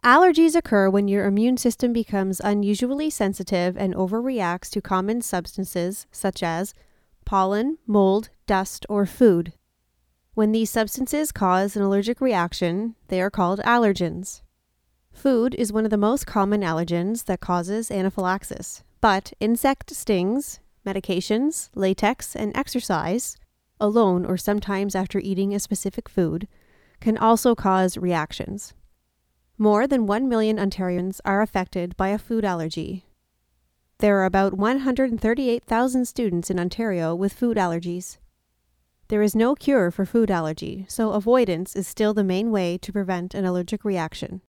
Allergies occur when your immune system becomes unusually sensitive and overreacts to common substances such as pollen, mold, dust, or food. When these substances cause an allergic reaction, they are called allergens. Food is one of the most common allergens that causes anaphylaxis, but insect stings, medications, latex, and exercise, alone or sometimes after eating a specific food, can also cause reactions. More than 1 million Ontarians are affected by a food allergy. There are about 138,000 students in Ontario with food allergies. There is no cure for food allergy, so avoidance is still the main way to prevent an allergic reaction.